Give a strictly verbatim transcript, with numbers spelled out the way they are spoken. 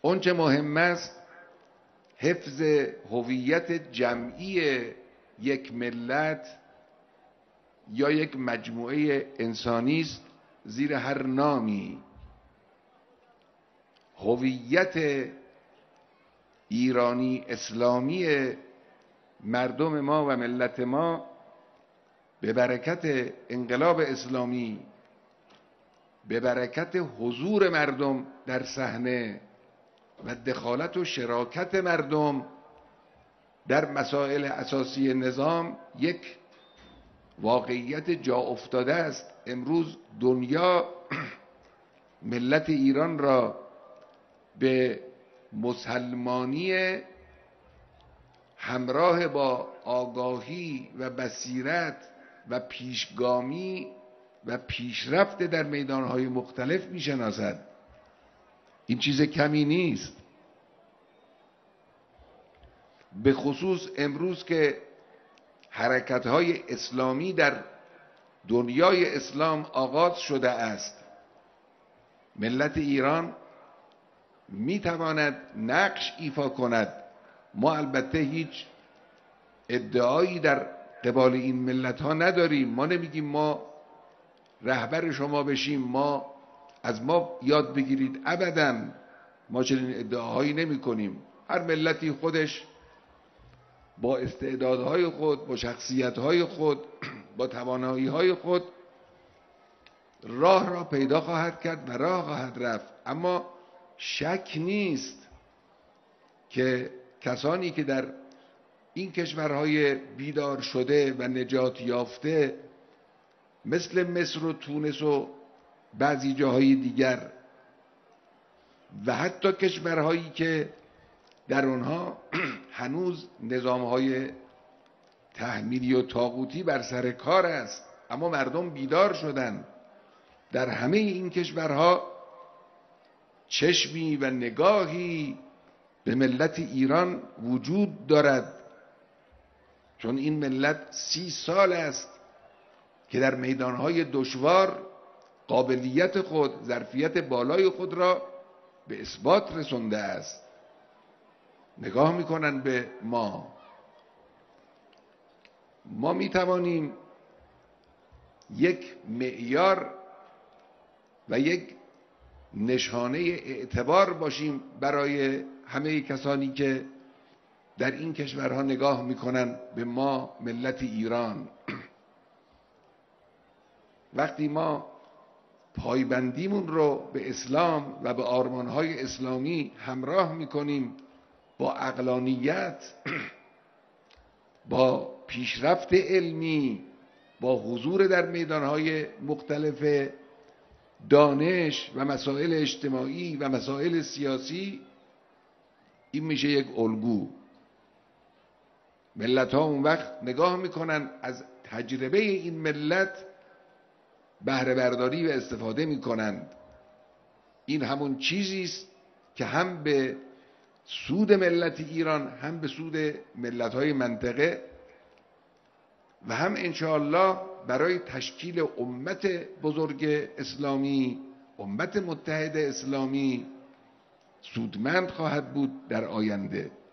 اون چه مهم است حفظ هویت جمعی یک ملت یا یک مجموعه انسانی است زیر هر نامی. هویت ایرانی اسلامی مردم ما و ملت ما به برکت انقلاب اسلامی، به برکت حضور مردم در صحنه و دخالت و شراکت مردم در مسائل اساسی نظام یک واقعیت جا افتاده است. امروز دنیا ملت ایران را به مسلمانی همراه با آگاهی و بصیرت و پیشگامی و پیشرفت در میدانهای مختلف میشناسد. این چیز کمی نیست. به خصوص امروز که حرکت‌های اسلامی در دنیای اسلام آغاز شده است، ملت ایران میتواند نقش ایفا کند. ما البته هیچ ادعایی در قبال این ملت ها نداریم. ما نمیگیم ما رهبر شما بشیم، ما از ما یاد بگیرید، ابداً ما چنین ادعاهایی نمی کنیم. هر ملتی خودش با استعدادهای خود، با شخصیتهای خود، با توانایی‌های خود راه را پیدا خواهد کرد و راه خواهد رفت. اما شک نیست که کسانی که در این کشورهای بیدار شده و نجات یافته مثل مصر و تونس و بعضی جاهای دیگر و حتی کشورهایی که در اونها هنوز نظامهای تحمیلی و طاغوتی بر سر کار است اما مردم بیدار شدند، در همه این کشورها چشمی و نگاهی به ملت ایران وجود دارد، چون این ملت سی سال است که در میدانهای دشوار قابلیت خود، ظرفیت بالای خود را به اثبات رسونده است. نگاه میکنن به ما. ما میتوانیم یک معیار و یک نشانه اعتبار باشیم برای همه کسانی که در این کشورها نگاه میکنن به ما ملت ایران. وقتی ما پایبندیمون رو به اسلام و به آرمانهای اسلامی همراه میکنیم با عقلانیت، با پیشرفت علمی، با حضور در میدانهای مختلف دانش و مسائل اجتماعی و مسائل سیاسی، این میشه یک الگو. ملت ها اون وقت نگاه میکنن از تجربه این ملت بهره برداری و استفاده میکنند. این همون چیزی است که هم به سود ملت ایران، هم به سود ملت های منطقه و هم انشاءالله برای تشکیل امت بزرگ اسلامی، امت متحد اسلامی سودمند خواهد بود در آینده.